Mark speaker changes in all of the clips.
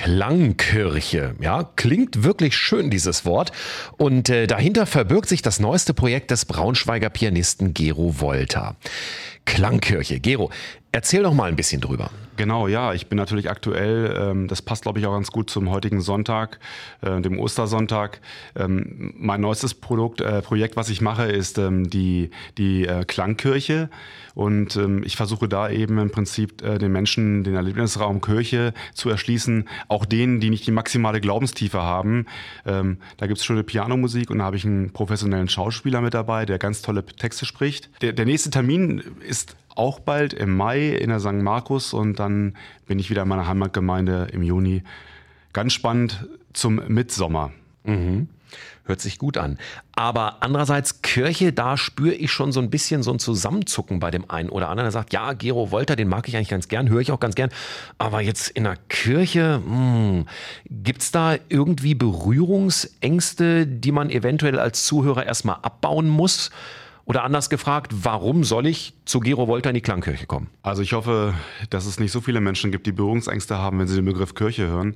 Speaker 1: Klangkirche. Ja, klingt wirklich schön, dieses Wort. Und dahinter verbirgt sich das neueste Projekt des Braunschweiger Pianisten Gero Wolter. Klangkirche. Gero, erzähl doch mal ein bisschen drüber.
Speaker 2: Genau, ja, ich bin natürlich aktuell, das passt glaube ich auch ganz gut zum heutigen Sonntag, dem Ostersonntag. Mein neuestes Projekt, was ich mache, ist die Klangkirche. Und ich versuche da eben im Prinzip den Menschen den Erlebnisraum Kirche zu erschließen, auch denen, die nicht die maximale Glaubenstiefe haben. Da gibt es schöne Pianomusik und da habe ich einen professionellen Schauspieler mit dabei, der ganz tolle Texte spricht. Der nächste Termin ist auch bald im Mai in der St. Markus und dann bin ich wieder in meiner Heimatgemeinde im Juni. Ganz spannend zum Mitsommer.
Speaker 1: Mhm. Hört sich gut an. Aber andererseits Kirche, da spüre ich schon so ein bisschen so ein Zusammenzucken bei dem einen oder anderen. Der sagt, ja, Gero Wolter, den mag ich eigentlich ganz gern, höre ich auch ganz gern. Aber jetzt in der Kirche, gibt's da irgendwie Berührungsängste, die man eventuell als Zuhörer erstmal abbauen muss? Oder anders gefragt, warum soll ich zu Gero Wolter in die Klangkirche kommen?
Speaker 2: Also ich hoffe, dass es nicht so viele Menschen gibt, die Berührungsängste haben, wenn sie den Begriff Kirche hören.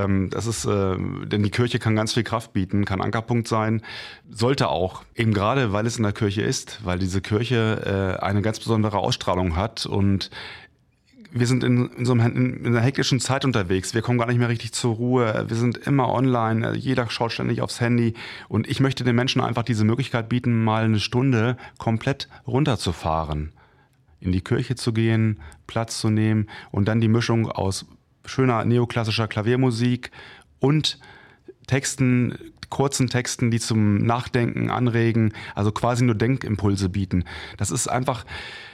Speaker 2: Denn die Kirche kann ganz viel Kraft bieten, kann Ankerpunkt sein, sollte auch. Eben gerade, weil es in der Kirche ist, weil diese Kirche eine ganz besondere Ausstrahlung hat und wir sind in einer hektischen Zeit unterwegs. Wir kommen gar nicht mehr richtig zur Ruhe. Wir sind immer online. Jeder schaut ständig aufs Handy. Und ich möchte den Menschen einfach diese Möglichkeit bieten, mal eine Stunde komplett runterzufahren. In die Kirche zu gehen, Platz zu nehmen und dann die Mischung aus schöner neoklassischer Klaviermusik und Texten, kurzen Texten, die zum Nachdenken anregen, also quasi nur Denkimpulse bieten. Das ist einfach,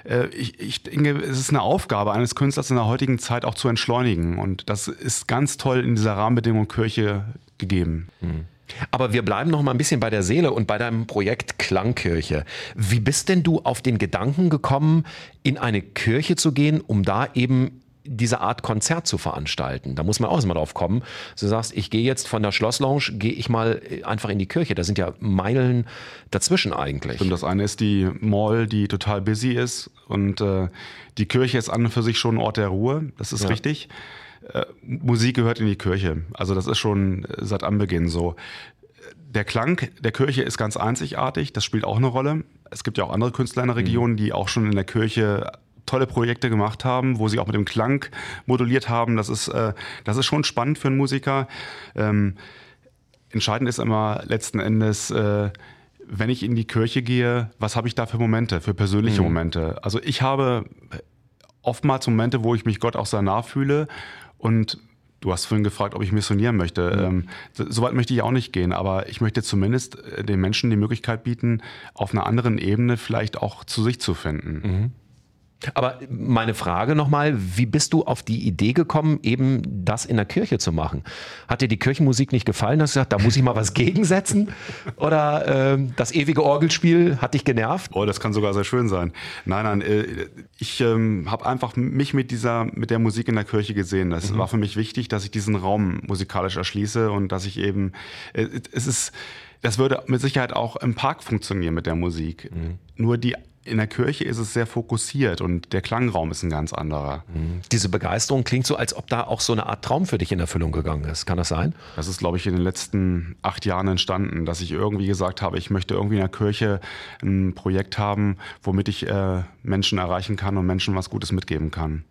Speaker 2: ich denke, es ist eine Aufgabe eines Künstlers in der heutigen Zeit auch zu entschleunigen. Und das ist ganz toll in dieser Rahmenbedingung Kirche gegeben.
Speaker 1: Aber wir bleiben noch mal ein bisschen bei der Seele und bei deinem Projekt Klangkirche. Wie bist denn du auf den Gedanken gekommen, in eine Kirche zu gehen, um da eben diese Art Konzert zu veranstalten? Da muss man auch erstmal drauf kommen. Du sagst, ich gehe jetzt von der Schlosslounge, gehe ich mal einfach in die Kirche. Da sind ja Meilen dazwischen eigentlich.
Speaker 2: Und das eine ist die Mall, die total busy ist und die Kirche ist an und für sich schon ein Ort der Ruhe. Das ist richtig. Musik gehört in die Kirche. Also das ist schon seit Anbeginn so. Der Klang der Kirche ist ganz einzigartig. Das spielt auch eine Rolle. Es gibt ja auch andere Künstler in der Region, die auch schon in der Kirche tolle Projekte gemacht haben, wo sie auch mit dem Klang moduliert haben. Das ist schon spannend für einen Musiker. Entscheidend ist immer letzten Endes, wenn ich in die Kirche gehe, was habe ich da für Momente, für persönliche Momente? Also ich habe oftmals Momente, wo ich mich Gott auch sehr nah fühle und du hast vorhin gefragt, ob ich missionieren möchte. Soweit möchte ich auch nicht gehen, aber ich möchte zumindest den Menschen die Möglichkeit bieten, auf einer anderen Ebene vielleicht auch zu sich zu finden.
Speaker 1: Aber meine Frage nochmal, wie bist du auf die Idee gekommen, eben das in der Kirche zu machen? Hat dir die Kirchenmusik nicht gefallen? Hast du gesagt, da muss ich mal was gegensetzen? Oder das ewige Orgelspiel hat dich genervt?
Speaker 2: Oh, das kann sogar sehr schön sein. Nein, ich habe einfach mich mit der Musik in der Kirche gesehen. Das war für mich wichtig, dass ich diesen Raum musikalisch erschließe und dass ich eben, das würde mit Sicherheit auch im Park funktionieren mit der Musik. Nur in der Kirche ist es sehr fokussiert und der Klangraum ist ein ganz anderer.
Speaker 1: Diese Begeisterung klingt so, als ob da auch so eine Art Traum für dich in Erfüllung gegangen ist. Kann das sein?
Speaker 2: Das ist, glaube ich, in den letzten 8 Jahren entstanden, dass ich irgendwie gesagt habe, ich möchte irgendwie in der Kirche ein Projekt haben, womit ich Menschen erreichen kann und Menschen was Gutes mitgeben kann.